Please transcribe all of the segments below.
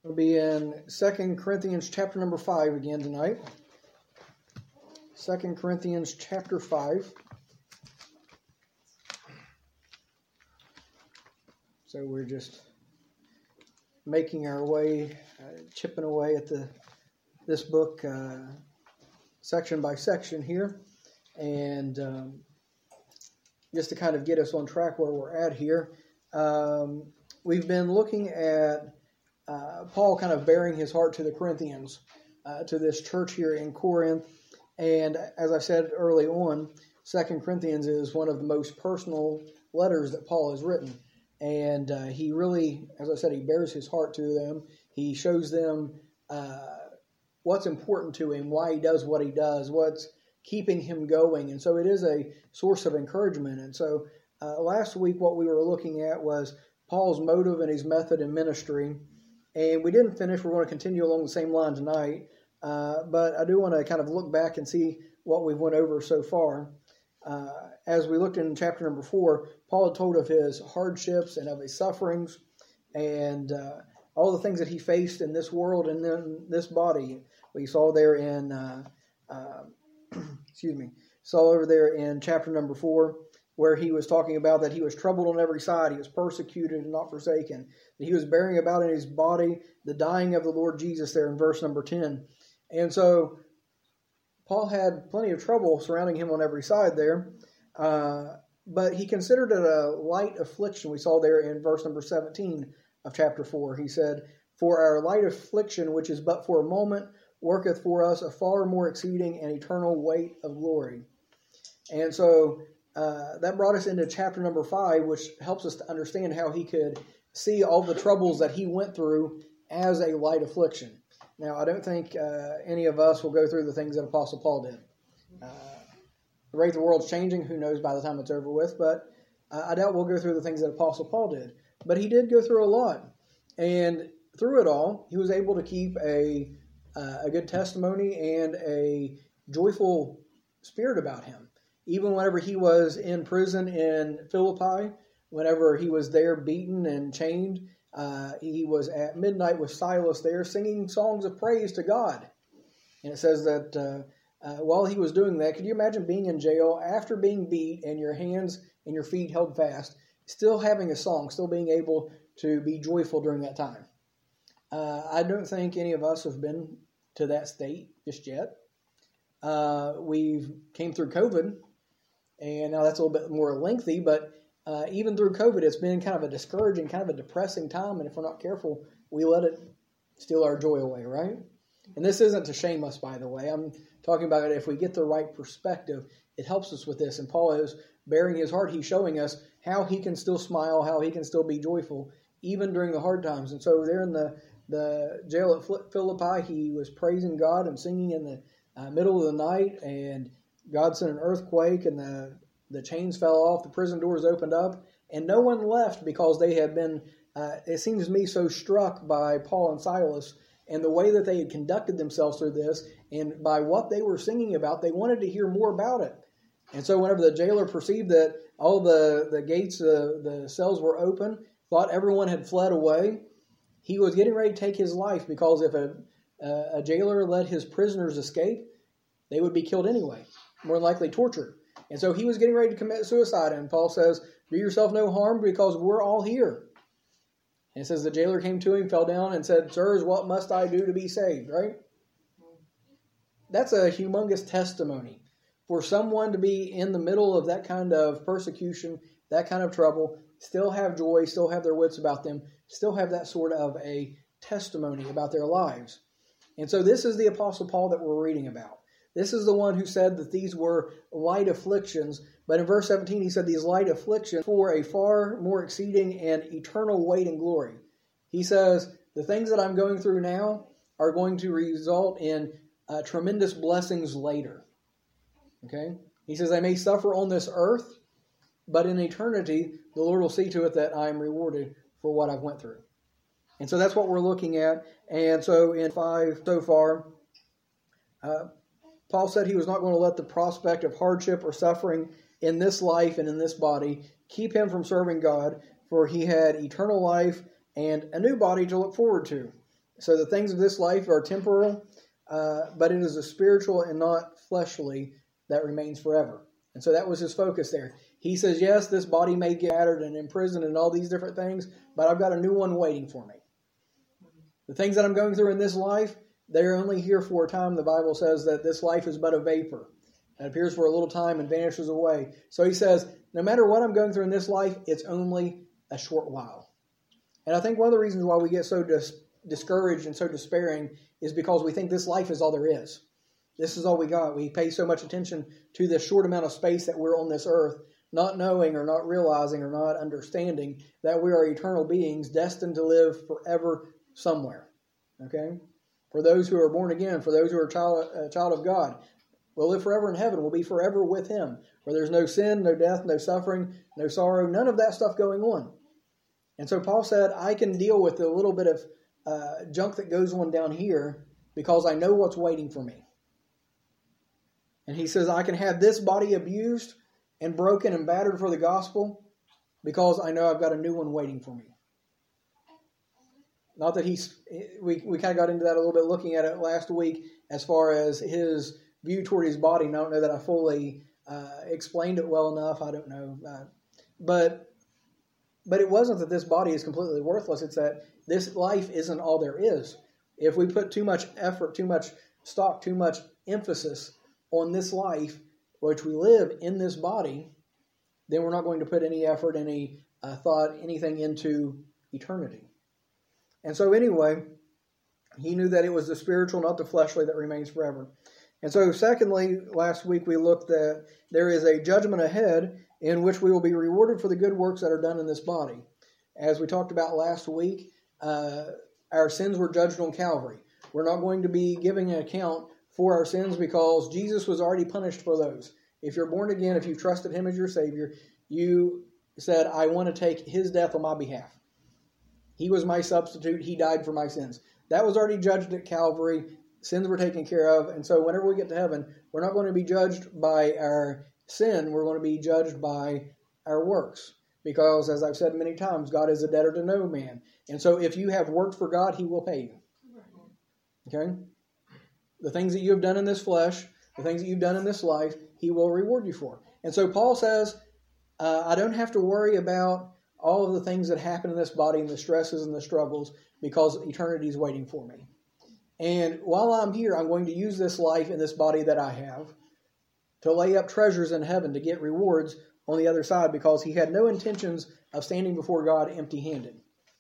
We'll be in 2 Corinthians chapter number 5 again tonight. 2 Corinthians chapter 5. So we're just making our way, chipping away at this book section by section here. And just to kind of get us on track where we're at here, we've been looking at Paul kind of bearing his heart to the Corinthians, to this church here in Corinth. And as I said early on, 2 Corinthians is one of the most personal letters that Paul has written. And he really, as I said, he bears his heart to them. He shows them what's important to him, why he does what he does, what's keeping him going. And so it is a source of encouragement. And so last week what we were looking at was Paul's motive and his method in ministry. And we didn't finish. We're going to continue along the same line tonight. But I do want to kind of look back and see what we've went over so far. As we looked in chapter number 4, Paul had told of his hardships and of his sufferings and all the things that he faced in this world and in this body. We saw there in, saw over there in chapter number 4, where he was talking about that he was troubled on every side, he was persecuted and not forsaken, that he was bearing about in his body the dying of the Lord Jesus there in verse number 10. And so Paul had plenty of trouble surrounding him on every side there, but he considered it a light affliction. We saw there in verse number 17 of chapter 4. He said, "For our light affliction, which is but for a moment, worketh for us a far more exceeding and eternal weight of glory." And so that brought us into chapter number 5, which helps us to understand how he could see all the troubles that he went through as a light affliction. Now, I don't think any of us will go through the things that Apostle Paul did. The rate the world's changing, who knows by the time it's over with, but I doubt we'll go through the things that Apostle Paul did. But he did go through a lot. And through it all, he was able to keep a good testimony and a joyful spirit about him. Even whenever he was in prison in Philippi, whenever he was there beaten and chained, he was at midnight with Silas there singing songs of praise to God. And it says that while he was doing that, could you imagine being in jail after being beat and your hands and your feet held fast, still having a song, still being able to be joyful during that time? I don't think any of us have been to that state just yet. We came through COVID, and now that's a little bit more lengthy, but even through COVID, it's been kind of a discouraging, kind of a depressing time, and if we're not careful, we let it steal our joy away, right? And this isn't to shame us, by the way. I'm talking about it if we get the right perspective, it helps us with this, and Paul is bearing his heart. He's showing us how he can still smile, how he can still be joyful, even during the hard times. And so there in the jail at Philippi, he was praising God and singing in the middle of the night, and God sent an earthquake, and the chains fell off, the prison doors opened up, and no one left because they had been, it seems to me, so struck by Paul and Silas and the way that they had conducted themselves through this, and by what they were singing about, they wanted to hear more about it. And so whenever the jailer perceived that all the gates, the cells were open, thought everyone had fled away, he was getting ready to take his life, because if a jailer let his prisoners escape, they would be killed anyway, more than likely tortured. And so he was getting ready to commit suicide, and Paul says, "Do yourself no harm, because we're all here." And it says the jailer came to him, fell down, and said, "Sirs, what must I do to be saved?" Right? That's a humongous testimony. For someone to be in the middle of that kind of persecution, that kind of trouble, still have joy, still have their wits about them, still have that sort of a testimony about their lives. And so this is the Apostle Paul that we're reading about. This is the one who said that these were light afflictions. But in verse 17, he said these light afflictions for a far more exceeding and eternal weight and glory. He says, the things that I'm going through now are going to result in tremendous blessings later. Okay? He says, I may suffer on this earth, but in eternity, the Lord will see to it that I am rewarded for what I've went through. And so that's what we're looking at. And so in 5 so far, Paul said he was not going to let the prospect of hardship or suffering in this life and in this body keep him from serving God, for he had eternal life and a new body to look forward to. So the things of this life are temporal, but it is the spiritual and not fleshly that remains forever. And so that was his focus there. He says, yes, this body may get battered and imprisoned and all these different things, but I've got a new one waiting for me. The things that I'm going through in this life, they're only here for a time. The Bible says that this life is but a vapor. It appears for a little time and vanishes away. So he says, no matter what I'm going through in this life, it's only a short while. And I think one of the reasons why we get so discouraged and so despairing is because we think this life is all there is. This is all we got. We pay so much attention to this short amount of space that we're on this earth, not knowing or not realizing or not understanding that we are eternal beings destined to live forever somewhere. Okay? For those who are born again, for those who are a child of God, we'll live forever in heaven. We'll be forever with Him, where there's no sin, no death, no suffering, no sorrow, none of that stuff going on. And so Paul said, I can deal with the little bit of junk that goes on down here because I know what's waiting for me. And he says, I can have this body abused and broken and battered for the gospel because I know I've got a new one waiting for me. Not that we kind of got into that a little bit looking at it last week as far as his view toward his body. And I don't know that I fully explained it well enough. I don't know. But it wasn't that this body is completely worthless. It's that this life isn't all there is. If we put too much effort, too much stock, too much emphasis on this life, which we live in this body, then we're not going to put any effort, any thought, anything into eternity. And so anyway, he knew that it was the spiritual, not the fleshly, that remains forever. And so secondly, last week we looked that there is a judgment ahead in which we will be rewarded for the good works that are done in this body. As we talked about last week, our sins were judged on Calvary. We're not going to be giving an account for our sins because Jesus was already punished for those. If you're born again, if you've trusted Him as your Savior, you said, I want to take His death on my behalf. He was my substitute. He died for my sins. That was already judged at Calvary. Sins were taken care of. And so whenever we get to heaven, we're not going to be judged by our sin. We're going to be judged by our works. Because, as I've said many times, God is a debtor to no man. And so if you have worked for God, He will pay you. Okay? The things that you have done in this flesh, the things that you've done in this life, He will reward you for. And so Paul says, I don't have to worry about all of the things that happen in this body and the stresses and the struggles because eternity is waiting for me. And while I'm here, I'm going to use this life and this body that I have to lay up treasures in heaven to get rewards on the other side because he had no intentions of standing before God empty-handed.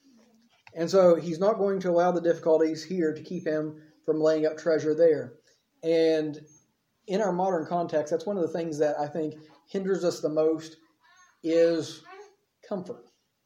And so he's not going to allow the difficulties here to keep him from laying up treasure there. And in our modern context, that's one of the things that I think hinders us the most is comfort.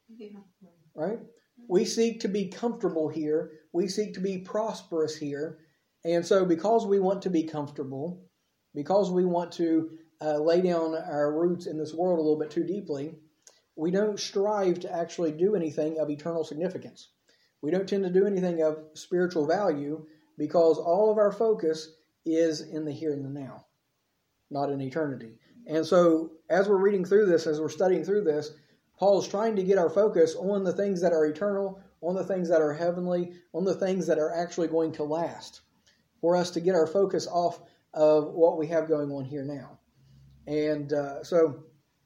Right? We seek to be comfortable here. We seek to be prosperous here. And so because we want to be comfortable, because we want to lay down our roots in this world a little bit too deeply, we don't strive to actually do anything of eternal significance. We don't tend to do anything of spiritual value because all of our focus is in the here and the now, not in eternity. And so as we're reading through this, as we're studying through this, Paul's trying to get our focus on the things that are eternal, on the things that are heavenly, on the things that are actually going to last, for us to get our focus off of what we have going on here now. And so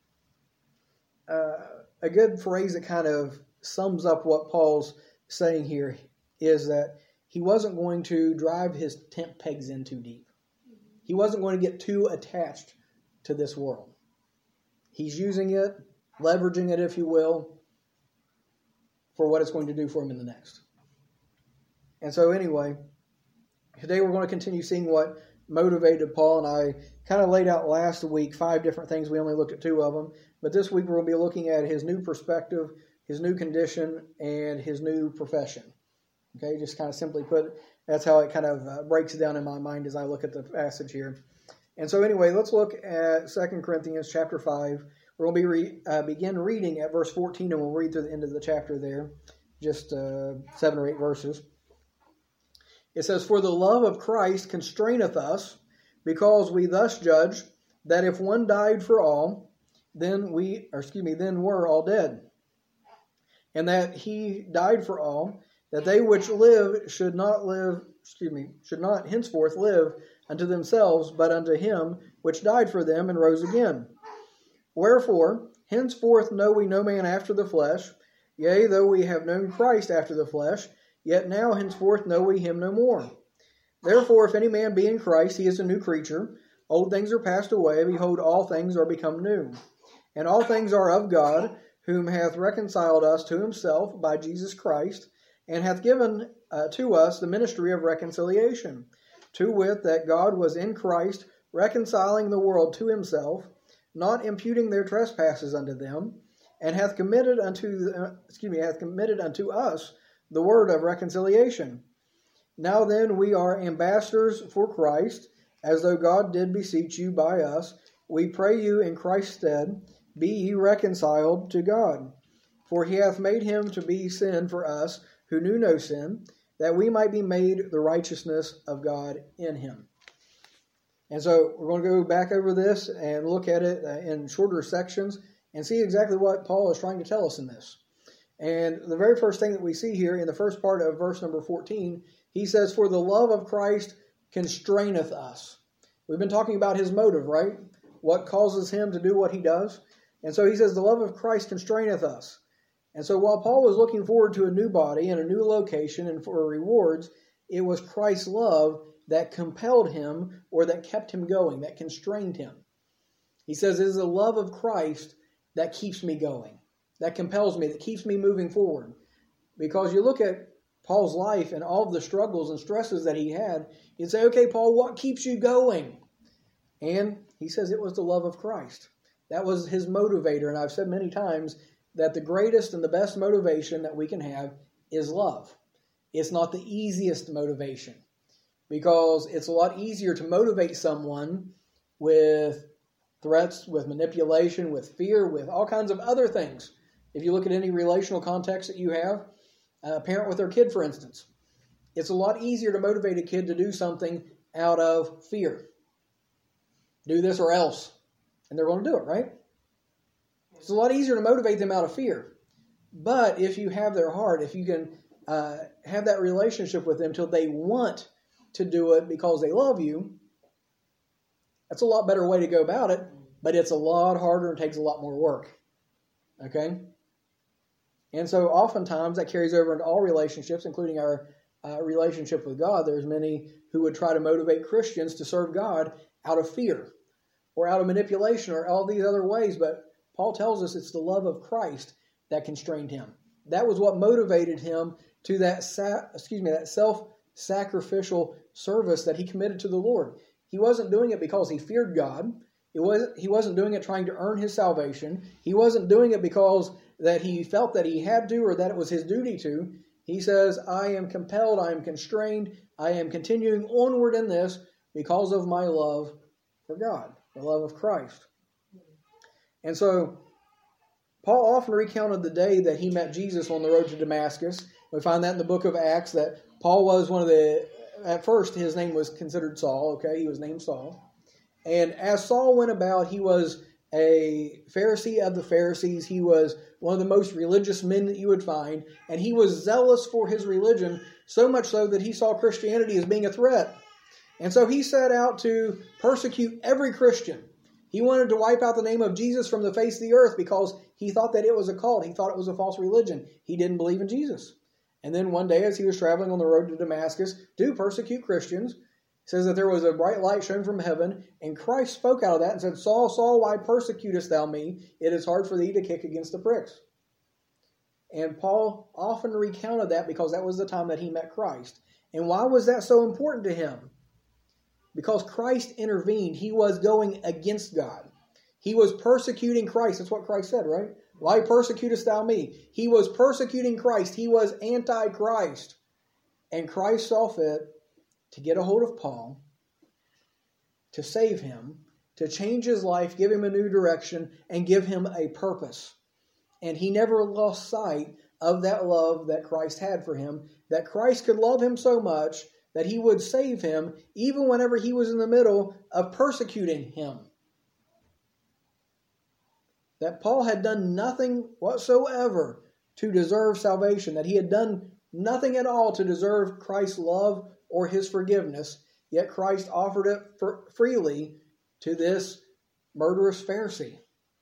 a good phrase that kind of sums up what Paul's saying here is that he wasn't going to drive his tent pegs in too deep. He wasn't going to get too attached to this world. He's using it, leveraging it, if you will, for what it's going to do for him in the next. And so anyway, today we're going to continue seeing what motivated Paul, and I kind of laid out last week 5 different things. We only looked at 2 of them. But this week we're going to be looking at his new perspective, his new condition, and his new profession. Okay, just kind of simply put, that's how it kind of breaks down in my mind as I look at the passage here. And so anyway, let's look at 2 Corinthians chapter 5. We're going to begin reading at verse 14, and we'll read through the end of the chapter there, just 7 or 8 verses. It says, "For the love of Christ constraineth us, because we thus judge, that if one died for all, then we're all dead. And that he died for all, that they which live should not henceforth live unto themselves, but unto him which died for them and rose again. Wherefore, henceforth know we no man after the flesh. Yea, though we have known Christ after the flesh, yet now henceforth know we him no more. Therefore, if any man be in Christ, he is a new creature. Old things are passed away, behold, all things are become new. And all things are of God, whom hath reconciled us to himself by Jesus Christ, and hath given to us the ministry of reconciliation, to wit, that God was in Christ, reconciling the world to himself, not imputing their trespasses unto them, and hath committed unto us the word of reconciliation. Now then, we are ambassadors for Christ, as though God did beseech you by us. We pray you in Christ's stead, be ye reconciled to God. For he hath made him to be sin for us, who knew no sin, that we might be made the righteousness of God in him. And so we're going to go back over this and look at it in shorter sections and see exactly what Paul is trying to tell us in this. And the very first thing that we see here in the first part of verse number 14, he says, for the love of Christ constraineth us. We've been talking about his motive, right? What causes him to do what he does. And so he says, the love of Christ constraineth us. And so while Paul was looking forward to a new body and a new location and for rewards, it was Christ's love that compelled him or that kept him going, that constrained him. He says, it is the love of Christ that keeps me going, that compels me, that keeps me moving forward. Because you look at Paul's life and all of the struggles and stresses that he had, you'd say, okay, Paul, what keeps you going? And he says it was the love of Christ. That was his motivator. And I've said many times that the greatest and the best motivation that we can have is love. It's not the easiest motivation, because it's a lot easier to motivate someone with threats, with manipulation, with fear, with all kinds of other things. If you look at any relational context that you have, a parent with their kid, for instance, it's a lot easier to motivate a kid to do something out of fear. Do this or else. And they're going to do it, right? It's a lot easier to motivate them out of fear. But if you have their heart, if you can have that relationship with them till they want to do it because they love you, that's a lot better way to go about it, but it's a lot harder and takes a lot more work. Okay? And so oftentimes that carries over into all relationships, including our relationship with God. There's many who would try to motivate Christians to serve God out of fear or out of manipulation or all these other ways, but Paul tells us it's the love of Christ that constrained him. That was what motivated him to that self-sacrificial service that he committed to the Lord. He wasn't doing it because he feared God. He wasn't doing it trying to earn his salvation. He wasn't doing it because that he felt that he had to or that it was his duty to. He says, I am compelled, I am constrained, I am continuing onward in this because of my love for God, the love of Christ. And so Paul often recounted the day that he met Jesus on the road to Damascus. We find that in the book of Acts, that Paul was at first his name was considered Saul, okay? He was named Saul. And as Saul went about, he was a Pharisee of the Pharisees. He was one of the most religious men that you would find. And he was zealous for his religion, so much so that he saw Christianity as being a threat. And so he set out to persecute every Christian. He wanted to wipe out the name of Jesus from the face of the earth because he thought that it was a cult. He thought it was a false religion. He didn't believe in Jesus. And then one day as he was traveling on the road to Damascus to persecute Christians, it says that there was a bright light shone from heaven, and Christ spoke out of that and said, Saul, Saul, why persecutest thou me? It is hard for thee to kick against the pricks. And Paul often recounted that because that was the time that he met Christ. And why was that so important to him? Because Christ intervened. He was going against God. He was persecuting Christ. That's what Christ said, right? Why persecutest thou me? He was persecuting Christ. He was anti-Christ. And Christ saw fit to get a hold of Paul, to save him, to change his life, give him a new direction, and give him a purpose. And he never lost sight of that love that Christ had for him, that Christ could love him so much that he would save him even whenever he was in the middle of persecuting him. That Paul had done nothing whatsoever to deserve salvation, that he had done nothing at all to deserve Christ's love or his forgiveness, yet Christ offered it freely to this murderous Pharisee.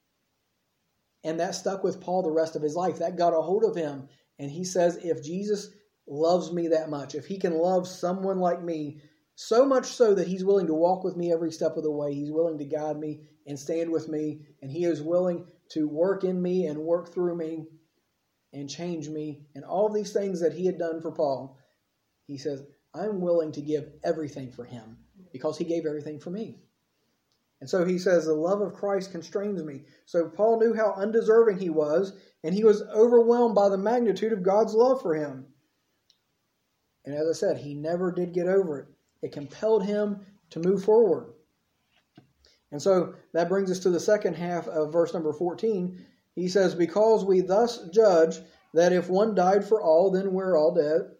And that stuck with Paul the rest of his life. That got a hold of him. And he says, if Jesus loves me that much, if he can love someone like me, so much so that he's willing to walk with me every step of the way, he's willing to guide me and stand with me, and he is willing to work in me and work through me and change me, and all these things that he had done for Paul, he says, I'm willing to give everything for him because he gave everything for me. And so he says, the love of Christ constrains me. So Paul knew how undeserving he was, and he was overwhelmed by the magnitude of God's love for him. And as I said, he never did get over it. It compelled him to move forward. And so that brings us to the second half of verse number 14. He says, because we thus judge that if one died for all, then we're all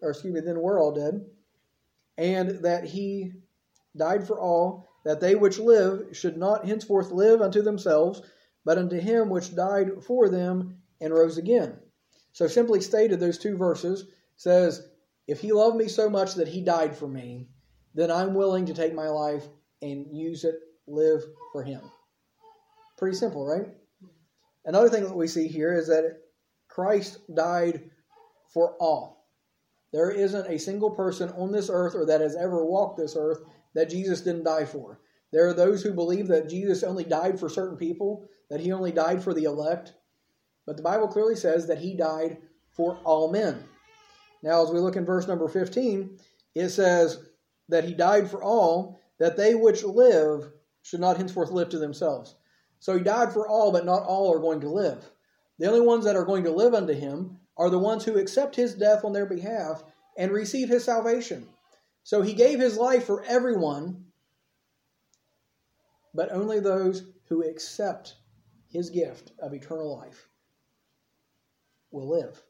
dead, and that he died for all, that they which live should not henceforth live unto themselves, but unto him which died for them and rose again. So simply stated, those two verses says, if he loved me so much that he died for me, then I'm willing to take my life and use it, live for him. Pretty simple, right? Another thing that we see here is that Christ died for all. There isn't a single person on this earth or that has ever walked this earth that Jesus didn't die for. There are those who believe that Jesus only died for certain people, that he only died for the elect. But the Bible clearly says that he died for all men. Now, as we look in verse number 15, it says that he died for all, that they which live should not henceforth live to themselves. So he died for all, but not all are going to live. The only ones that are going to live unto him are the ones who accept his death on their behalf and receive his salvation. So he gave his life for everyone, but only those who accept his gift of eternal life will live.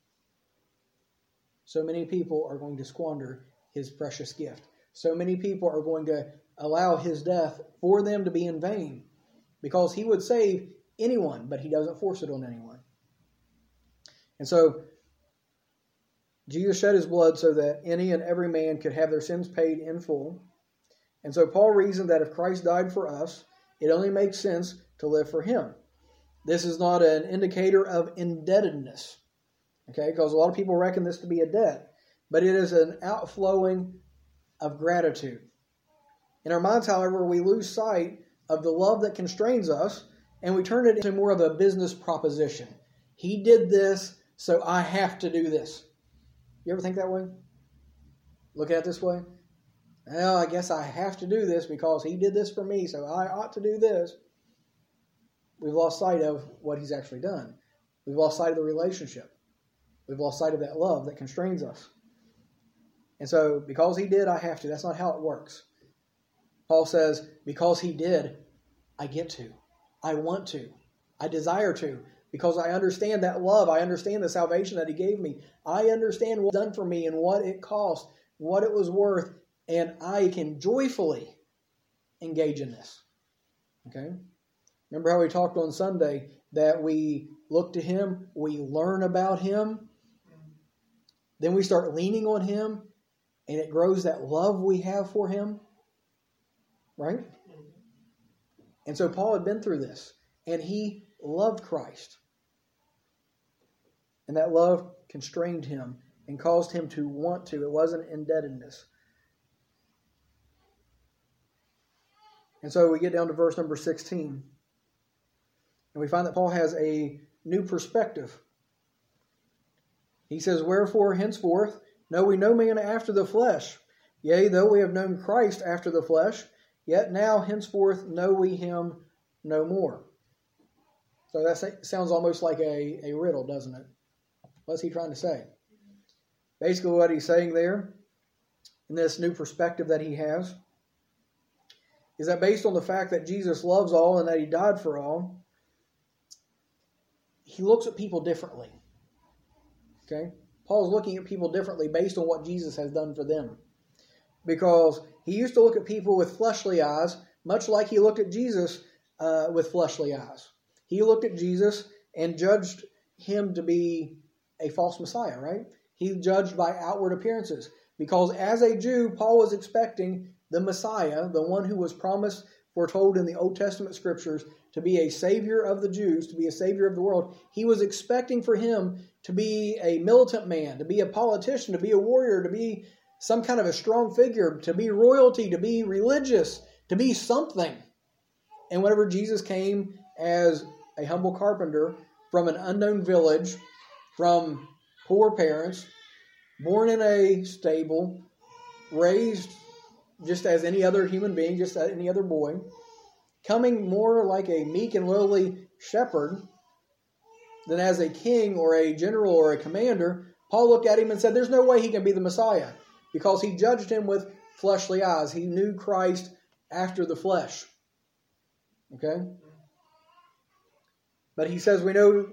So many people are going to squander his precious gift. So many people are going to allow his death for them to be in vain, because he would save anyone, but he doesn't force it on anyone. And so Jesus shed his blood so that any and every man could have their sins paid in full. And so Paul reasoned that if Christ died for us, it only makes sense to live for him. This is not an indicator of indebtedness, okay? Because a lot of people reckon this to be a debt, but it is an outflowing of gratitude. In our minds, however, we lose sight of the love that constrains us, and we turn it into more of a business proposition. He did this, so I have to do this. You ever think that way? Look at it this way? Well, I guess I have to do this because he did this for me, so I ought to do this. We've lost sight of what he's actually done. We've lost sight of the relationship. We've lost sight of that love that constrains us. And so, because he did, I have to. That's not how it works. Paul says, because he did, I get to. I want to. I desire to. Because I understand that love. I understand the salvation that he gave me. I understand what's done for me and what it cost, what it was worth, and I can joyfully engage in this. Okay? Remember how we talked on Sunday that we look to him, we learn about him, then we start leaning on him, and it grows that love we have for him. Right? And so Paul had been through this, and he loved Christ. And that love constrained him and caused him to want to. It wasn't indebtedness. And so we get down to verse number 16. And we find that Paul has a new perspective. He says, wherefore henceforth know we no man after the flesh. Yea, though we have known Christ after the flesh, yet now henceforth know we him no more. So that sounds almost like a riddle, doesn't it? What's he trying to say? Basically what he's saying there, in this new perspective that he has, is that based on the fact that Jesus loves all and that he died for all, he looks at people differently. Okay? Paul's looking at people differently based on what Jesus has done for them. Because he used to look at people with fleshly eyes, much like he looked at Jesus with fleshly eyes. He looked at Jesus and judged him to be a false Messiah, right? He judged by outward appearances. Because as a Jew, Paul was expecting the Messiah, the one who was promised, foretold in the Old Testament scriptures, to be a savior of the Jews, to be a savior of the world. He was expecting for him to be a militant man, to be a politician, to be a warrior, to be some kind of a strong figure, to be royalty, to be religious, to be something. And whenever Jesus came as a humble carpenter from an unknown village, from poor parents, born in a stable, raised just as any other human being, just as any other boy, coming more like a meek and lowly shepherd than as a king or a general or a commander, Paul looked at him and said, there's no way he can be the Messiah, because he judged him with fleshly eyes. He knew Christ after the flesh. Okay? But he says we know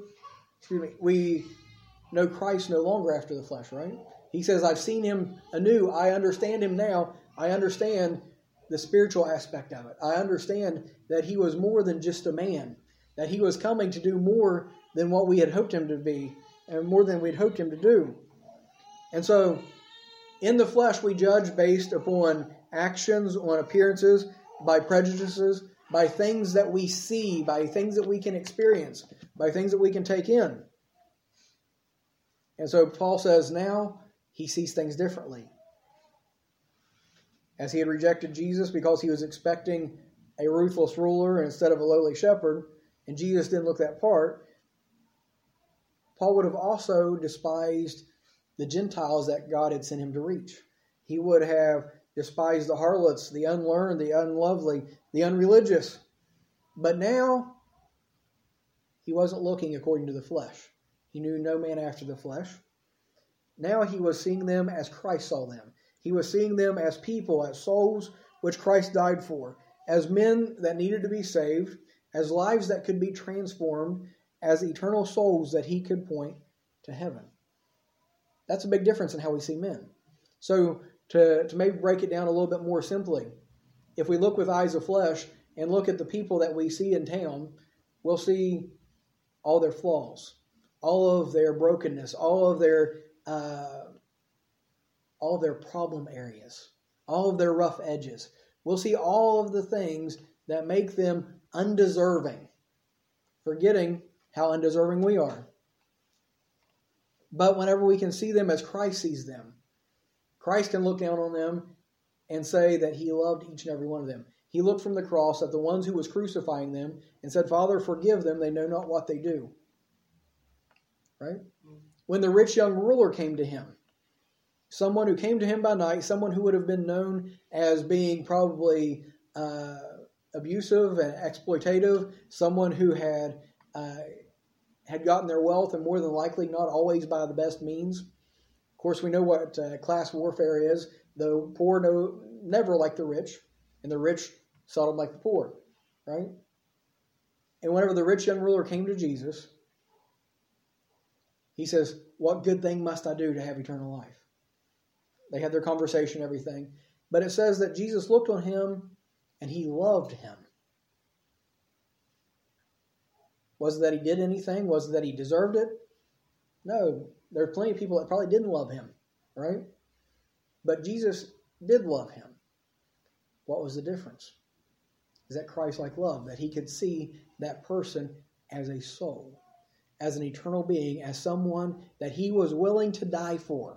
Christ no longer after the flesh, right? He says, I've seen him anew. I understand him now. I understand the spiritual aspect of it. I understand that he was more than just a man, that he was coming to do more than what we had hoped him to be, and more than we'd hoped him to do. And so, in the flesh, we judge based upon actions, on appearances, by prejudices, by things that we see, by things that we can experience, by things that we can take in. And so Paul says now he sees things differently. As he had rejected Jesus because he was expecting a ruthless ruler instead of a lowly shepherd, and Jesus didn't look that part, Paul would have also despised the Gentiles that God had sent him to reach. He would have despised the harlots, the unlearned, the unlovely, the unreligious. But now, he wasn't looking according to the flesh. He knew no man after the flesh. Now he was seeing them as Christ saw them. He was seeing them as people, as souls which Christ died for, as men that needed to be saved, as lives that could be transformed, as eternal souls that he could point to heaven. That's a big difference in how we see men. So to maybe break it down a little bit more simply, if we look with eyes of flesh and look at the people that we see in town, we'll see all their flaws, all of their brokenness, all of their problem areas, all of their rough edges. We'll see all of the things that make them undeserving, forgetting how undeserving we are. But whenever we can see them as Christ sees them, Christ can look down on them and say that he loved each and every one of them. He looked from the cross at the ones who was crucifying them and said, Father, forgive them, they know not what they do. Right? When the rich young ruler came to him, someone who came to him by night, someone who would have been known as being probably abusive and exploitative, someone who had gotten their wealth and more than likely not always by the best means. Of course, we know what class warfare is. The poor never like the rich, and the rich seldom like the poor, right? And whenever the rich young ruler came to Jesus, he says, what good thing must I do to have eternal life? They had their conversation, everything. But it says that Jesus looked on him and he loved him. Was it that he did anything? Was it that he deserved it? No. There are plenty of people that probably didn't love him, right? But Jesus did love him. What was the difference? Is that Christ-like love, that he could see that person as a soul, as an eternal being, as someone that he was willing to die for.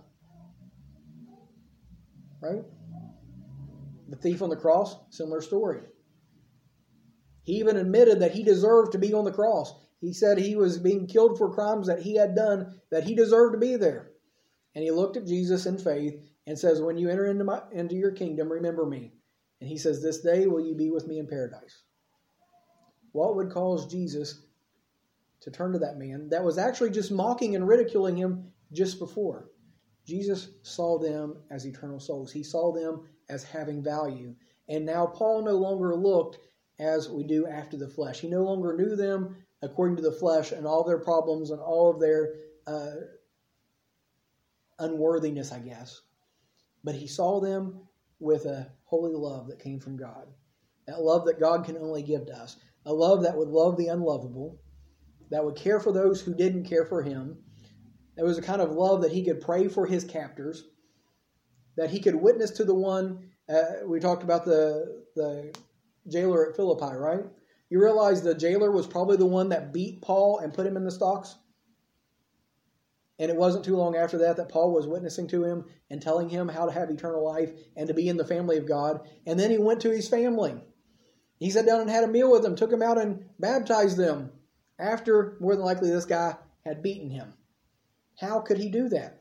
Right? The thief on the cross, similar story. He even admitted that he deserved to be on the cross. He said he was being killed for crimes that he had done, that he deserved to be there. And he looked at Jesus in faith and says, when you enter into your kingdom, remember me. And he says, this day will you be with me in paradise. What would cause Jesus to turn to that man that was actually just mocking and ridiculing him just before? Jesus saw them as eternal souls. He saw them as having value. And now Paul no longer looked as we do after the flesh. He no longer knew them according to the flesh and all their problems and all of their unworthiness, I guess. But he saw them with a holy love that came from God. That love that God can only give to us. A love that would love the unlovable, that would care for those who didn't care for him, It was a kind of love that he could pray for his captors, that he could witness to the one. We talked about the jailer at Philippi, right? You realize the jailer was probably the one that beat Paul and put him in the stocks? And it wasn't too long after that Paul was witnessing to him and telling him how to have eternal life and to be in the family of God. And then he went to his family. He sat down and had a meal with them, took them out and baptized them after, more than likely, this guy had beaten him. How could he do that?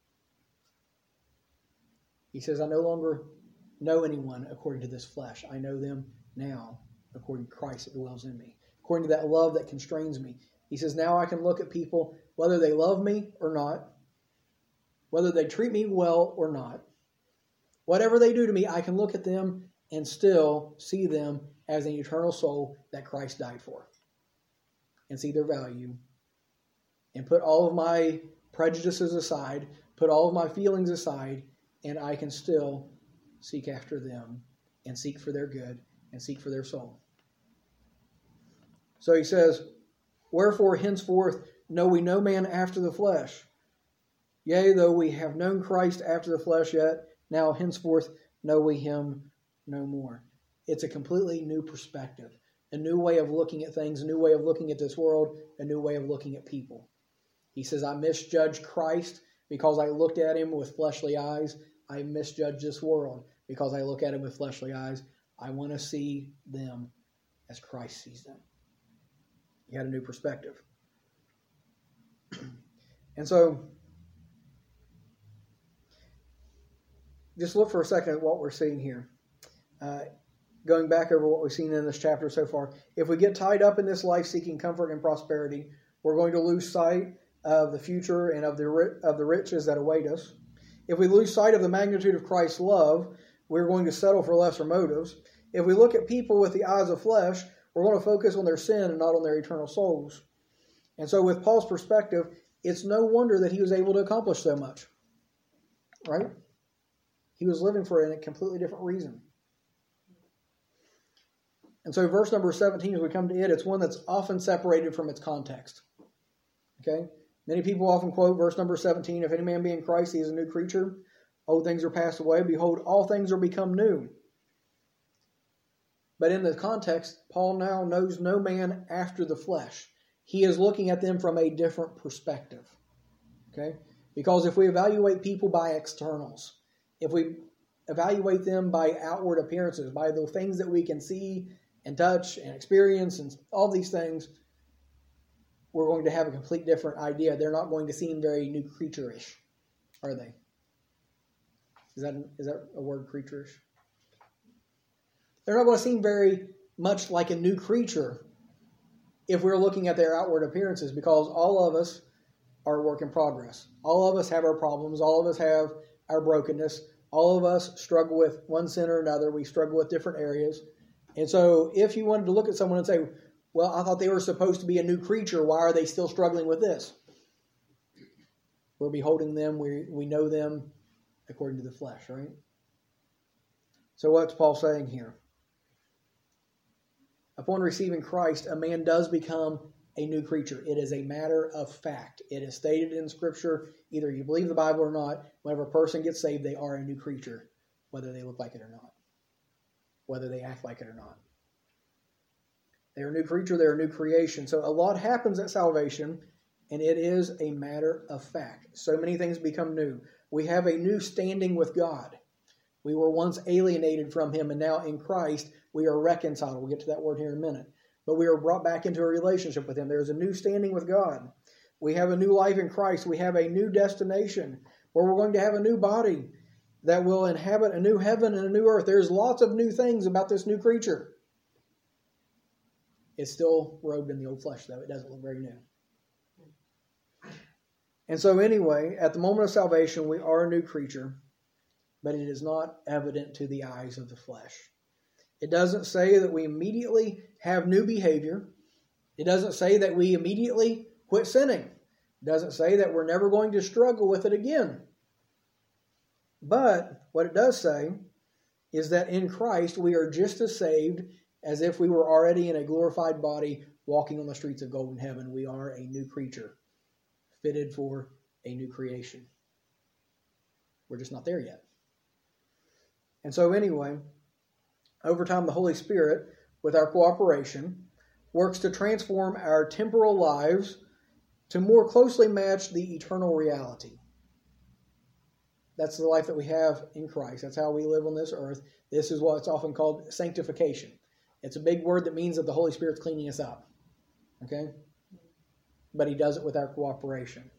He says, I no longer know anyone according to this flesh. I know them now according to Christ that dwells in me, according to that love that constrains me. He says, now I can look at people, whether they love me or not, whether they treat me well or not, whatever they do to me, I can look at them and still see them as an eternal soul that Christ died for, and see their value, and put all of my prejudices aside, put all of my feelings aside, and I can still seek after them and seek for their good and seek for their soul. So he says, wherefore henceforth know we no man after the flesh. Yea, though we have known Christ after the flesh, yet now henceforth know we him no more. It's a completely new perspective, a new way of looking at things, a new way of looking at this world, a new way of looking at people. He says, I misjudged Christ because I looked at him with fleshly eyes. I misjudge this world because I look at him with fleshly eyes. I want to see them as Christ sees them. You had a new perspective. And so, just look for a second at what we're seeing here. Going back over what we've seen in this chapter so far. If we get tied up in this life seeking comfort and prosperity, we're going to lose sight of the future and of the riches that await us. If we lose sight of the magnitude of Christ's love, we're going to settle for lesser motives. If we look at people with the eyes of flesh, we're going to focus on their sin and not on their eternal souls. And so with Paul's perspective, it's no wonder that he was able to accomplish so much. Right? He was living for a completely different reason. And so verse number 17, as we come to it, it's one that's often separated from its context. Okay? Many people often quote verse number 17, if any man be in Christ, he is a new creature. Old things are passed away. Behold, all things are become new. But in the context, Paul now knows no man after the flesh. He is looking at them from a different perspective. Okay? Because if we evaluate people by externals, if we evaluate them by outward appearances, by the things that we can see and touch and experience and all these things, we're going to have a complete different idea. They're not going to seem very new creature-ish, are they? Is that a word, creature-ish? They're not going to seem very much like a new creature if we're looking at their outward appearances, because all of us are a work in progress. All of us have our problems. All of us have our brokenness. All of us struggle with one sin or another. We struggle with different areas. And so if you wanted to look at someone and say, well, I thought they were supposed to be a new creature. Why are they still struggling with this? We're beholding them. We know them according to the flesh, right? So what's Paul saying here? Upon receiving Christ, a man does become a new creature. It is a matter of fact. It is stated in Scripture, either you believe the Bible or not, whenever a person gets saved, they are a new creature, whether they look like it or not, whether they act like it or not. They're a new creature, they're a new creation. So a lot happens at salvation, and it is a matter of fact. So many things become new. We have a new standing with God. We were once alienated from Him, and now in Christ, we are reconciled. We'll get to that word here in a minute. But we are brought back into a relationship with Him. There's a new standing with God. We have a new life in Christ. We have a new destination where we're going to have a new body that will inhabit a new heaven and a new earth. There's lots of new things about this new creature. It's still robed in the old flesh, though. It doesn't look very new. And so anyway, at the moment of salvation, we are a new creature, but it is not evident to the eyes of the flesh. It doesn't say that we immediately have new behavior. It doesn't say that we immediately quit sinning. It doesn't say that we're never going to struggle with it again. But what it does say is that in Christ we are just as saved as if we were already in a glorified body walking on the streets of golden heaven. We are a new creature, fitted for a new creation. We're just not there yet. And so anyway, over time the Holy Spirit, with our cooperation, works to transform our temporal lives to more closely match the eternal reality. That's the life that we have in Christ. That's how we live on this earth. This is what's often called sanctification. It's a big word that means that the Holy Spirit's cleaning us up. Okay? But He does it with our cooperation.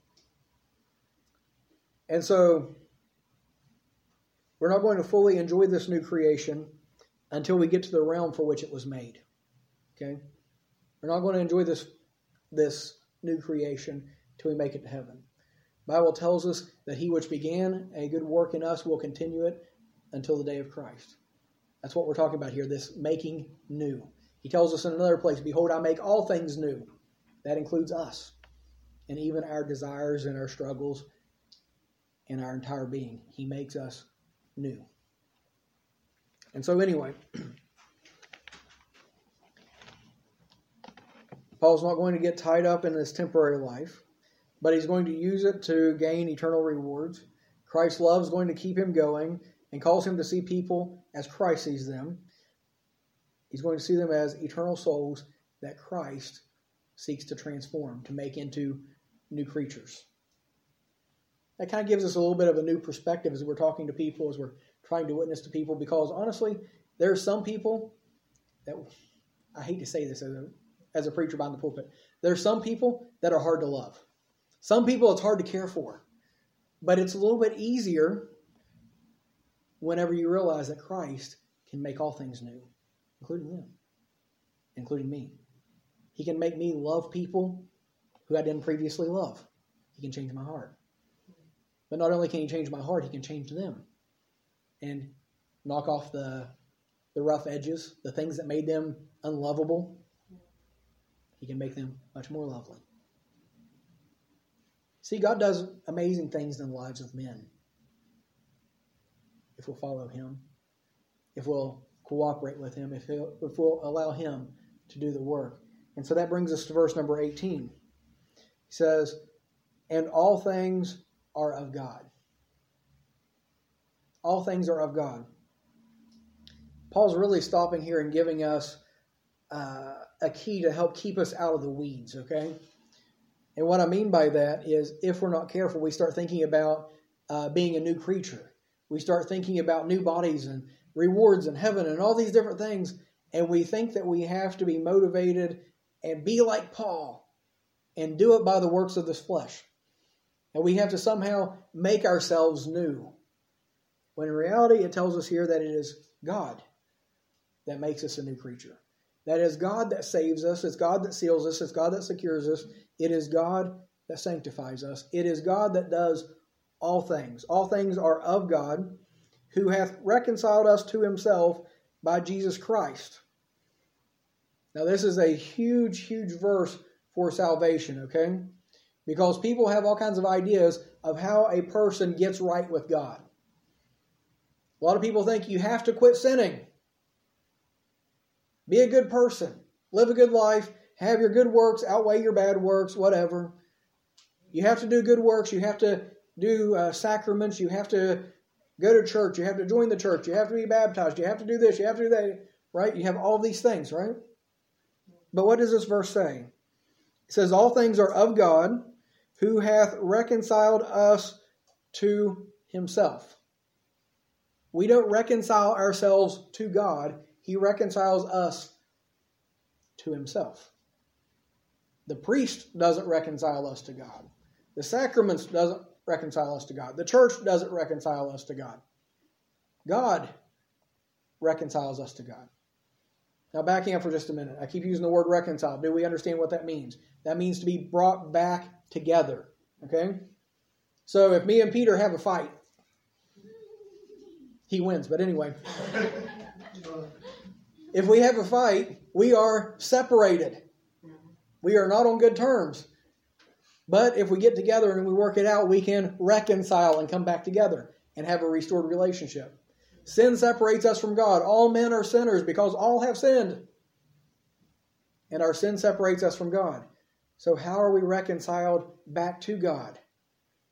And so, we're not going to fully enjoy this new creation until we get to the realm for which it was made. Okay? We're not going to enjoy this new creation till we make it to heaven. The Bible tells us that He which began a good work in us will continue it until the day of Christ. That's what we're talking about here, this making new. He tells us in another place, behold, I make all things new. That includes us and even our desires and our struggles and our entire being. He makes us new. And so anyway, Paul's not going to get tied up in this temporary life, but he's going to use it to gain eternal rewards. Christ's love is going to keep him going and calls him to see people as Christ sees them. He's going to see them as eternal souls that Christ seeks to transform, to make into new creatures. That kind of gives us a little bit of a new perspective as we're talking to people, as we're trying to witness to people, because honestly, there are some people that, I hate to say this as a preacher behind the pulpit, there are some people that are hard to love. Some people it's hard to care for. But it's a little bit easier whenever you realize that Christ can make all things new, including them, including me. He can make me love people who I didn't previously love. He can change my heart. But not only can He change my heart, He can change them and knock off the rough edges, the things that made them unlovable. He can make them much more lovely. See, God does amazing things in the lives of men. If we'll follow Him, if we'll cooperate with Him, if we'll allow Him to do the work. And so that brings us to verse number 18. He says, and all things are of God. All things are of God. Paul's really stopping here and giving us a key to help keep us out of the weeds, okay? And what I mean by that is if we're not careful, we start thinking about being a new creature. We start thinking about new bodies and rewards in heaven and all these different things. And we think that we have to be motivated and be like Paul and do it by the works of this flesh. And we have to somehow make ourselves new. When in reality, it tells us here that it is God that makes us a new creature. That is God that saves us. It's God that seals us. It's God that secures us. It is God that sanctifies us. It is God that does all things. All things are of God, who hath reconciled us to Himself by Jesus Christ. Now this is a huge, huge verse for salvation, okay? Because people have all kinds of ideas of how a person gets right with God. A lot of people think you have to quit sinning. Be a good person. Live a good life. Have your good works outweigh your bad works, whatever. You have to do good works. You have to do sacraments. You have to go to church. You have to join the church. You have to be baptized. You have to do this. You have to do that. Right? You have all these things, right? But what does this verse say? It says, all things are of God, who hath reconciled us to Himself. We don't reconcile ourselves to God. He reconciles us to Himself. The priest doesn't reconcile us to God. The sacraments doesn't reconcile us to God. The church doesn't reconcile us to God. God reconciles us to God. Now backing up for just a minute. I keep using the word reconcile. Do we understand what that means? That means to be brought back together. Okay? So if me and Peter have a fight, he wins. But anyway, if we have a fight, we are separated. We are not on good terms. But if we get together and we work it out, we can reconcile and come back together and have a restored relationship. Sin separates us from God. All men are sinners because all have sinned. And our sin separates us from God. So how are we reconciled back to God?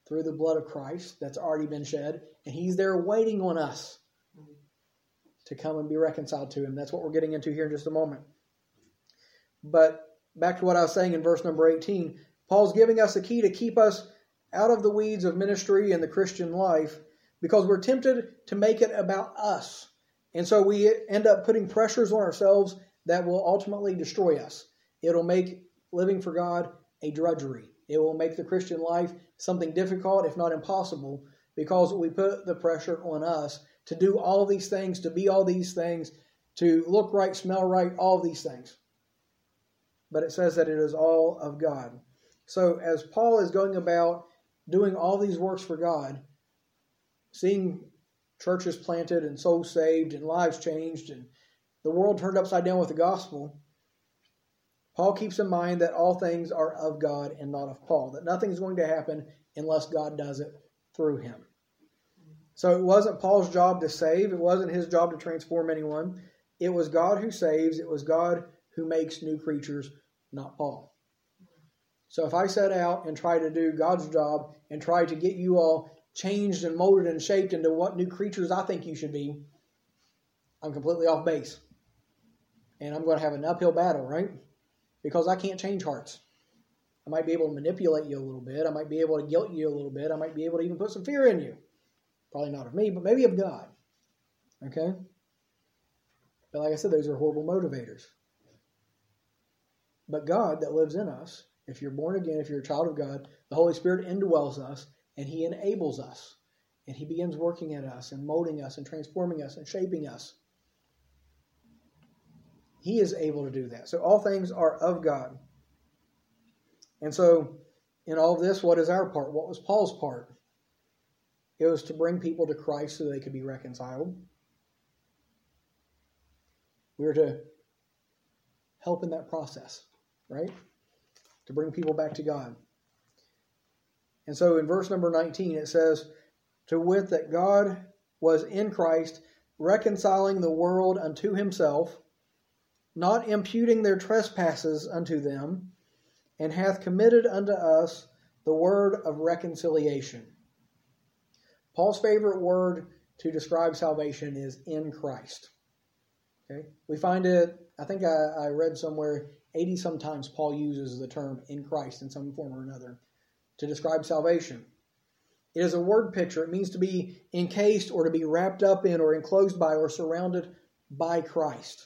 through the blood of Christ that's already been shed, and He's there waiting on us to come and be reconciled to Him. That's what we're getting into here in just a moment. But back to what I was saying in verse number 18, Paul's giving us a key to keep us out of the weeds of ministry and the Christian life, because we're tempted to make it about us. And so we end up putting pressures on ourselves that will ultimately destroy us. It'll make living for God a drudgery. It will make the Christian life something difficult, if not impossible, because we put the pressure on us to do all these things, to be all these things, to look right, smell right, all these things. But it says that it is all of God. So as Paul is going about doing all these works for God, seeing churches planted and souls saved and lives changed and the world turned upside down with the gospel, Paul keeps in mind that all things are of God and not of Paul, that nothing's going to happen unless God does it through him. So it wasn't Paul's job to save. It wasn't his job to transform anyone. It was God who saves. It was God who makes new creatures, not Paul. So if I set out and try to do God's job and try to get you all changed and molded and shaped into what new creatures I think you should be, I'm completely off base. And I'm going to have an uphill battle, right? Because I can't change hearts. I might be able to manipulate you a little bit. I might be able to guilt you a little bit. I might be able to even put some fear in you. Probably not of me, but maybe of God. Okay? But like I said, those are horrible motivators. But God that lives in us, if you're born again, if you're a child of God, the Holy Spirit indwells us and He enables us. And He begins working at us and molding us and transforming us and shaping us. He is able to do that. So all things are of God. And so in all of this, what is our part? What was Paul's part? It was to bring people to Christ so they could be reconciled. We were to help in that process, right? To bring people back to God. And so in verse number 19 it says, to wit that God was in Christ, reconciling the world unto Himself, not imputing their trespasses unto them, and hath committed unto us the word of reconciliation. Paul's favorite word to describe salvation is in Christ. Okay? We find it, I think I read somewhere, 80 sometimes Paul uses the term in Christ in some form or another to describe salvation. It is a word picture. It means to be encased or to be wrapped up in or enclosed by or surrounded by Christ.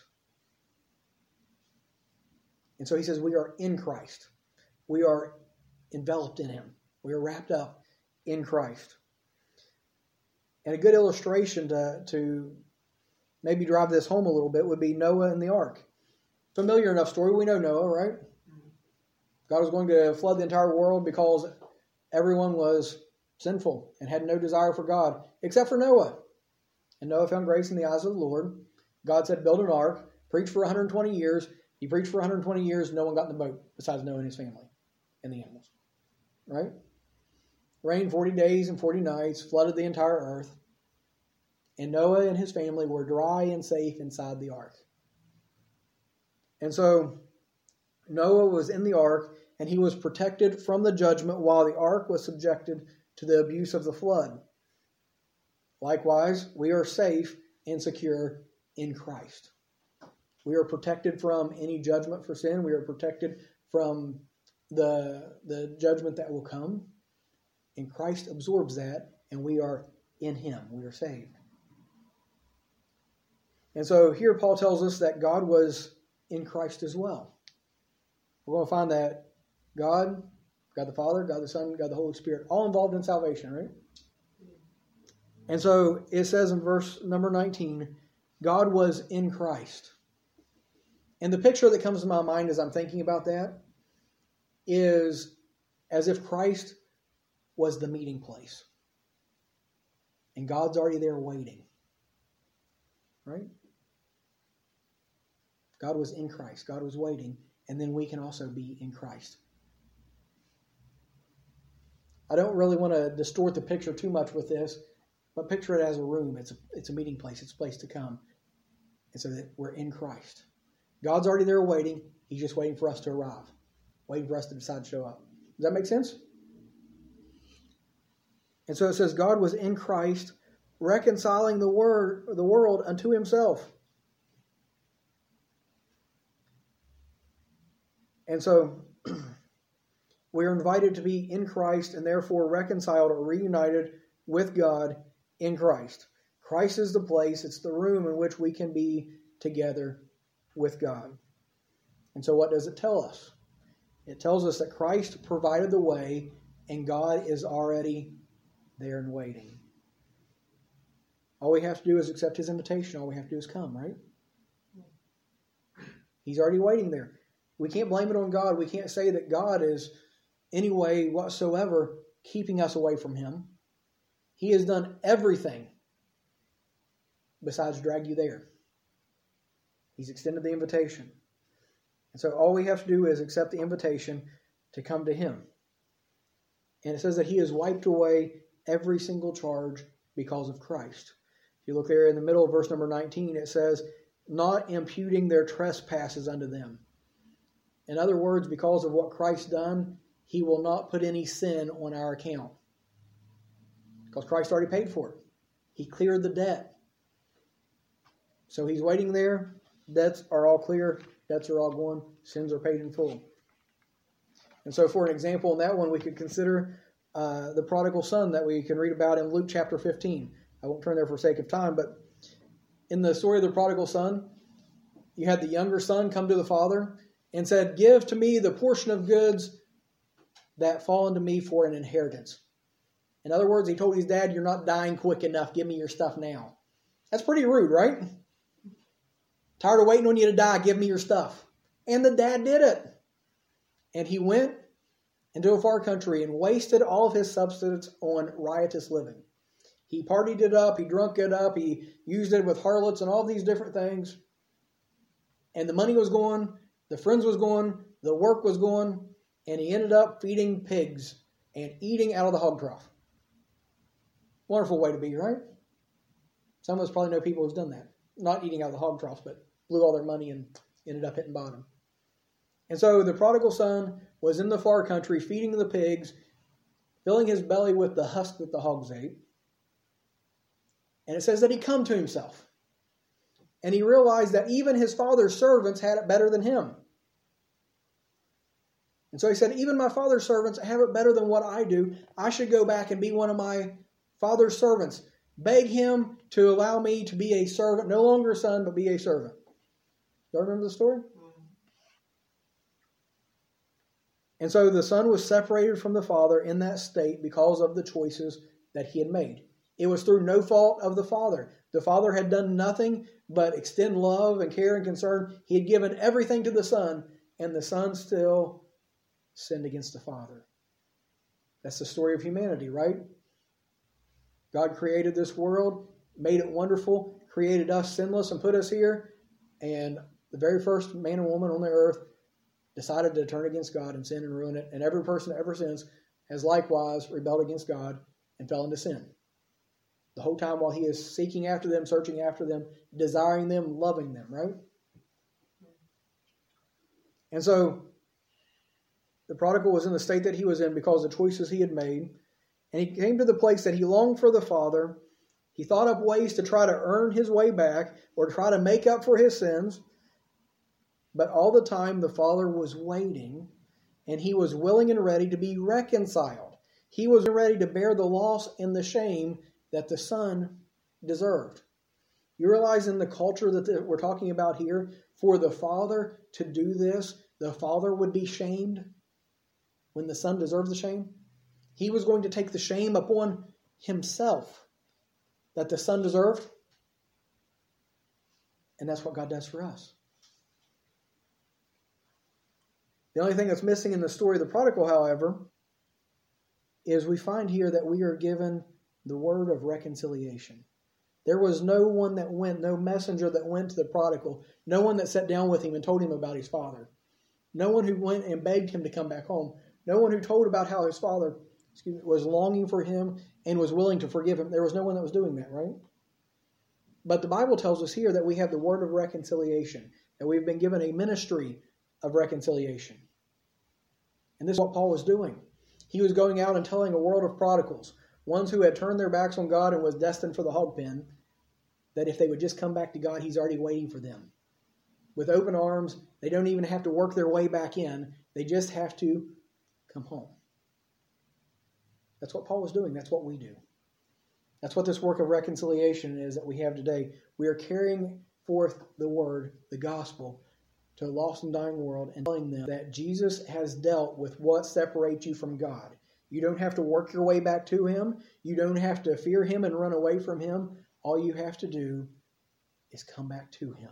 And so he says we are in Christ. We are enveloped in Him. We are wrapped up in Christ. And a good illustration to maybe drive this home a little bit would be Noah and the ark. Familiar enough story. We know Noah, right? God was going to flood the entire world because everyone was sinful and had no desire for God, except for Noah. And Noah found grace in the eyes of the Lord. God said, build an ark, preach for 120 years. He preached for 120 years. No one got in the boat besides Noah and his family and the animals. Right? Rained 40 days and 40 nights, flooded the entire earth. And Noah and his family were dry and safe inside the ark. And so Noah was in the ark, and he was protected from the judgment while the ark was subjected to the abuse of the flood. Likewise, we are safe and secure in Christ. We are protected from any judgment for sin. We are protected from the judgment that will come. And Christ absorbs that, and we are in Him. We are saved. And so here Paul tells us that God was in Christ as well. We're going to find that God the Father, God the Son, God the Holy Spirit, all involved in salvation, right? And so it says in verse number 19, God was in Christ. And the picture that comes to my mind as I'm thinking about that is as if Christ was the meeting place. And God's already there waiting. Right? God was in Christ. God was waiting. And then we can also be in Christ. I don't really want to distort the picture too much with this, but picture it as a room. It's a meeting place. It's a place to come. And so that we're in Christ. God's already there waiting. He's just waiting for us to arrive. Waiting for us to decide to show up. Does that make sense? And so it says God was in Christ, reconciling the world unto himself. And so we are invited to be in Christ and therefore reconciled or reunited with God in Christ. Christ is the place, it's the room in which we can be together with God. And so what does it tell us? It tells us that Christ provided the way and God is already there and waiting. All we have to do is accept his invitation. All we have to do is come, right? He's already waiting there. We can't blame it on God. We can't say that God is any way whatsoever keeping us away from him. He has done everything besides drag you there. He's extended the invitation. And so all we have to do is accept the invitation to come to him. And it says that he has wiped away every single charge because of Christ. If you look there in the middle of verse number 19, it says, not imputing their trespasses unto them. In other words, because of what Christ done, he will not put any sin on our account. Because Christ already paid for it. He cleared the debt. So he's waiting there. Debts are all clear. Debts are all gone. Sins are paid in full. And so for an example in that one, we could consider the prodigal son that we can read about in Luke chapter 15. I won't turn there for sake of time, but in the story of the prodigal son, you had the younger son come to the father and said, give to me the portion of goods that fall unto me for an inheritance. In other words, he told his dad, you're not dying quick enough. Give me your stuff now. That's pretty rude, right? Tired of waiting on you to die. Give me your stuff. And the dad did it. And he went into a far country and wasted all of his substance on riotous living. He partied it up. He drunk it up. He used it with harlots and all these different things. And the money was gone. The friends was gone. The work was gone. And he ended up feeding pigs and eating out of the hog trough. Wonderful way to be, right? Some of us probably know people who've done that. Not eating out of the hog troughs, but blew all their money and ended up hitting bottom. And so the prodigal son was in the far country feeding the pigs, filling his belly with the husk that the hogs ate. And it says that he come to himself. And he realized that even his father's servants had it better than him. And so he said, even my father's servants have it better than what I do. I should go back and be one of my father's servants. Beg him to allow me to be a servant, no longer a son, but be a servant. Y'all remember the story? And so the son was separated from the father in that state because of the choices that he had made. It was through no fault of the father. The father had done nothing but extend love and care and concern. He had given everything to the son, and the son still sinned against the father. That's the story of humanity, right? God created this world, made it wonderful, created us sinless and put us here. And the very first man and woman on the earth decided to turn against God and sin and ruin it. And every person ever since has likewise rebelled against God and fell into sin. The whole time while he is seeking after them, searching after them, desiring them, loving them, right? And so the prodigal was in the state that he was in because of the choices he had made. And he came to the place that he longed for the father. He thought up ways to try to earn his way back or try to make up for his sins. But all the time the father was waiting, and he was willing and ready to be reconciled. He was ready to bear the loss and the shame that the son deserved. You realize in the culture that we're talking about here, for the father to do this, the father would be shamed when the son deserved the shame. He was going to take the shame upon himself that the son deserved. And that's what God does for us. The only thing that's missing in the story of the prodigal, however, is we find here that we are given the word of reconciliation. There was no one that went, no messenger that went to the prodigal, no one that sat down with him and told him about his father. No one who went and begged him to come back home. No one who told about how his father was longing for him and was willing to forgive him. There was no one that was doing that, right? But the Bible tells us here that we have the word of reconciliation, that we've been given a ministry of reconciliation. And this is what Paul was doing. He was going out and telling a world of prodigals, ones who had turned their backs on God and was destined for the hog pen, that if they would just come back to God, he's already waiting for them. With open arms, they don't even have to work their way back in. They just have to come home. That's what Paul was doing. That's what we do. That's what this work of reconciliation is that we have today. We are carrying forth the word, the gospel, to a lost and dying world and telling them that Jesus has dealt with what separates you from God. You don't have to work your way back to him. You don't have to fear him and run away from him. All you have to do is come back to him.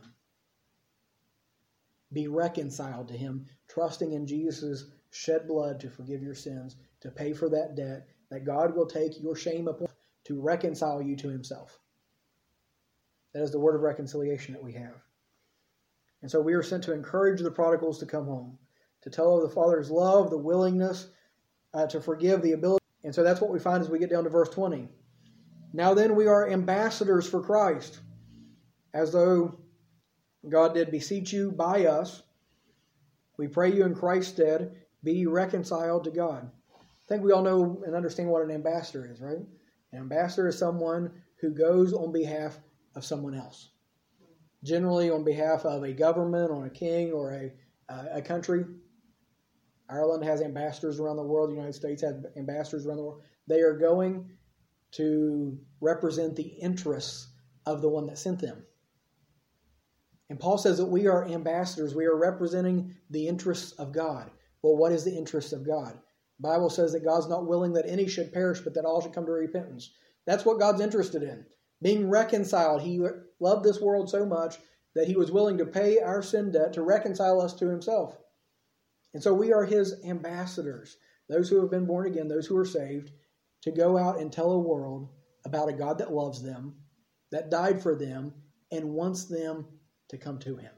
Be reconciled to him, trusting in Jesus' shed blood to forgive your sins, to pay for that debt, that God will take your shame upon to reconcile you to himself. That is the word of reconciliation that we have. And so we are sent to encourage the prodigals to come home, to tell of the Father's love, the willingness to forgive, the ability. And so that's what we find as we get down to verse 20. Now then we are ambassadors for Christ, as though God did beseech you by us. We pray you in Christ's stead, be reconciled to God. I think we all know and understand what an ambassador is, right? An ambassador is someone who goes on behalf of someone else. Generally on behalf of a government, or a king, or a country. Ireland has ambassadors around the world. The United States has ambassadors around the world. They are going to represent the interests of the one that sent them. And Paul says that we are ambassadors. We are representing the interests of God. Well, what is the interest of God? The Bible says that God's not willing that any should perish, but that all should come to repentance. That's what God's interested in. Being reconciled. He loved this world so much that he was willing to pay our sin debt to reconcile us to himself. And so we are his ambassadors, those who have been born again, those who are saved, to go out and tell a world about a God that loves them, that died for them, and wants them to come to him.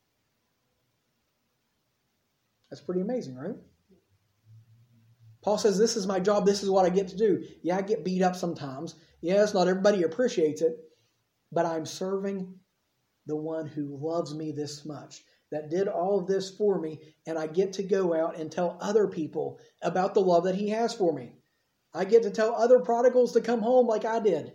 That's pretty amazing, right? Paul says, this is my job, this is what I get to do. Yeah, I get beat up sometimes. Yes, not everybody appreciates it, but I'm serving the one who loves me this much, that did all of this for me, and I get to go out and tell other people about the love that he has for me. I get to tell other prodigals to come home like I did.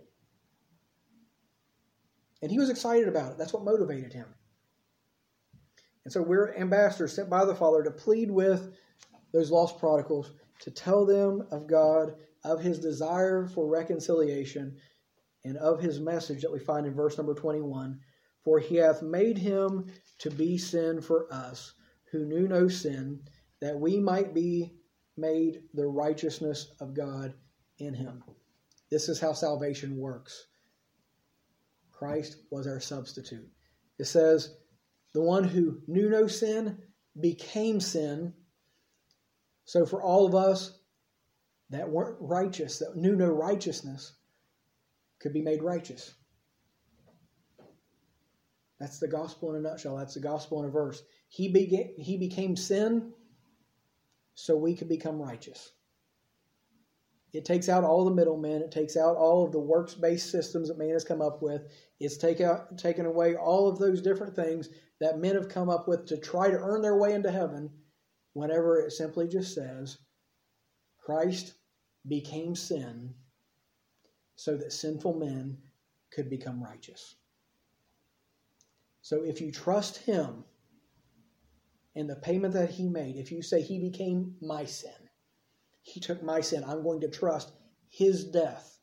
And he was excited about it. That's what motivated him. And so we're ambassadors sent by the Father to plead with those lost prodigals, to tell them of God, of his desire for reconciliation, and of his message that we find in verse number 21. For he hath made him to be sin for us, who knew no sin, that we might be made the righteousness of God in him. This is how salvation works. Christ was our substitute. It says, the one who knew no sin became sin. So for all of us that weren't righteous, that knew no righteousness, could be made righteous. That's the gospel in a nutshell. That's the gospel in a verse. He became sin so we could become righteous. It takes out all the middlemen. It takes out all of the works-based systems that man has come up with. It's taken away all of those different things that men have come up with to try to earn their way into heaven, whenever it simply just says, Christ became sin so that sinful men could become righteous. So if you trust him and the payment that he made, if you say he became my sin, he took my sin, I'm going to trust his death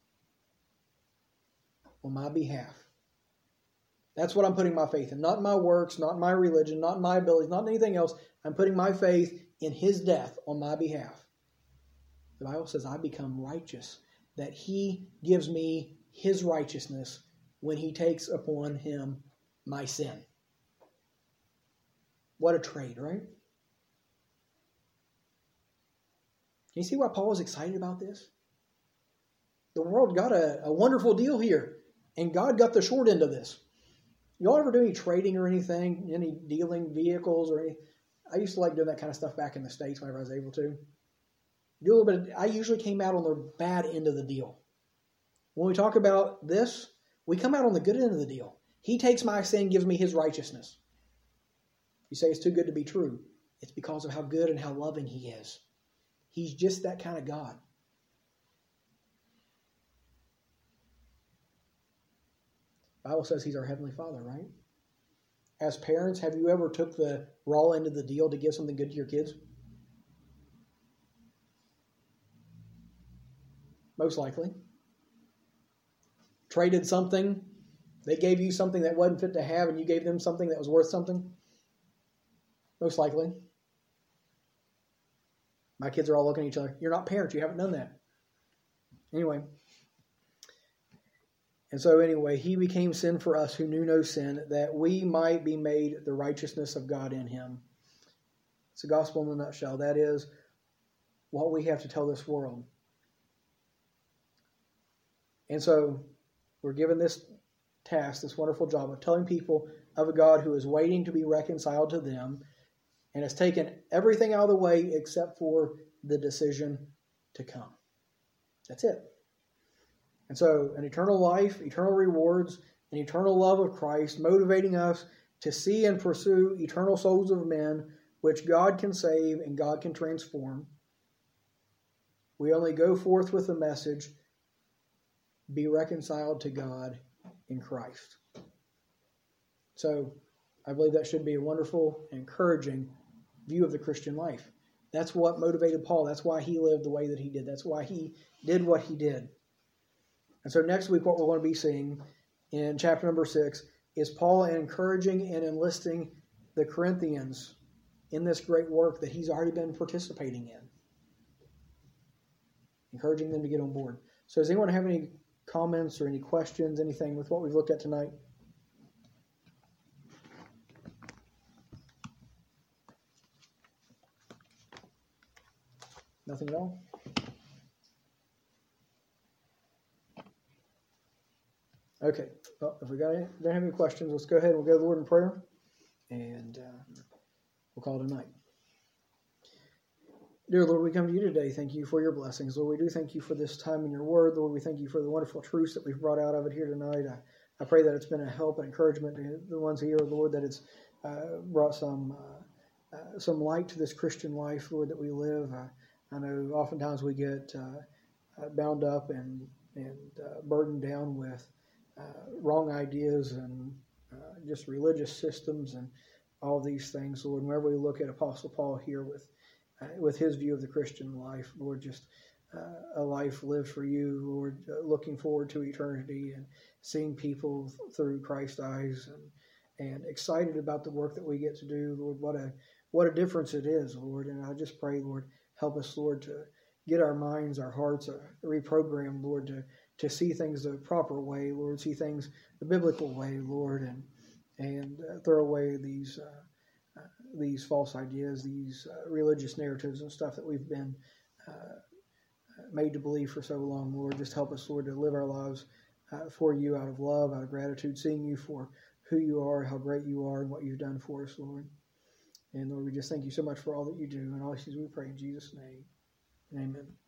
on my behalf. That's what I'm putting my faith in. Not my works, not my religion, not my abilities, not anything else. I'm putting my faith in his death on my behalf. The Bible says I become righteous, that he gives me his righteousness when he takes upon him my sin. What a trade, right? Can you see why Paul was excited about this? The world got a wonderful deal here, and God got the short end of this. Y'all ever do any trading or anything, any dealing vehicles or anything? I used to like doing that kind of stuff back in the States whenever I was able to. Do a little bit. I usually came out on the bad end of the deal. When we talk about this, we come out on the good end of the deal. He takes my sin, gives me his righteousness. You say it's too good to be true. It's because of how good and how loving he is. He's just that kind of God. The Bible says He's our Heavenly Father, right? As parents, have you ever took the raw end of the deal to give something good to your kids? Most likely. Traded something. They gave you something that wasn't fit to have, and you gave them something that was worth something? Most likely. My kids are all looking at each other. You're not parents. You haven't done that. Anyway. And so anyway, He became sin for us who knew no sin, that we might be made the righteousness of God in Him. It's the gospel in a nutshell. That is what we have to tell this world. And so we're given this task, this wonderful job of telling people of a God who is waiting to be reconciled to them and has taken everything out of the way except for the decision to come. That's it. And so an eternal life, eternal rewards, an eternal love of Christ motivating us to see and pursue eternal souls of men which God can save and God can transform. We only go forth with the message, be reconciled to God in Christ. So I believe that should be a wonderful, encouraging view of the Christian life. That's what motivated Paul. That's why he lived the way that he did. That's why he did what he did. And so next week what we're going to be seeing in chapter number 6 is Paul encouraging and enlisting the Corinthians in this great work that he's already been participating in. Encouraging them to get on board. So does anyone have any comments or any questions, anything with what we've looked at tonight? Nothing at all? Okay. Well, if we don't have any questions, let's go ahead and we'll go to the Lord in prayer, and we'll call it a night. Dear Lord, we come to you today. Thank you for your blessings. Lord, we do thank you for this time in your word. Lord, we thank you for the wonderful truths that we've brought out of it here tonight. I pray that it's been a help and encouragement to the ones here, Lord, that it's brought some light to this Christian life, Lord, that we live. I know oftentimes we get bound up and burdened down with wrong ideas and just religious systems and all these things, Lord. Whenever we look at Apostle Paul here with his view of the Christian life, Lord, just a life lived for you, Lord, looking forward to eternity and seeing people through Christ's eyes and excited about the work that we get to do, Lord. What a difference it is, Lord. And I just pray, Lord, help us, Lord, to get our minds, our hearts reprogrammed, Lord, to see things the proper way, Lord, see things the biblical way, Lord, and throw away these false ideas, these religious narratives and stuff that we've been made to believe for so long, Lord. Just help us, Lord, to live our lives for you out of love, out of gratitude, seeing you for who you are, how great you are, and what you've done for us, Lord. And Lord, we just thank you so much for all that you do. And all these things we pray in Jesus' name. Amen.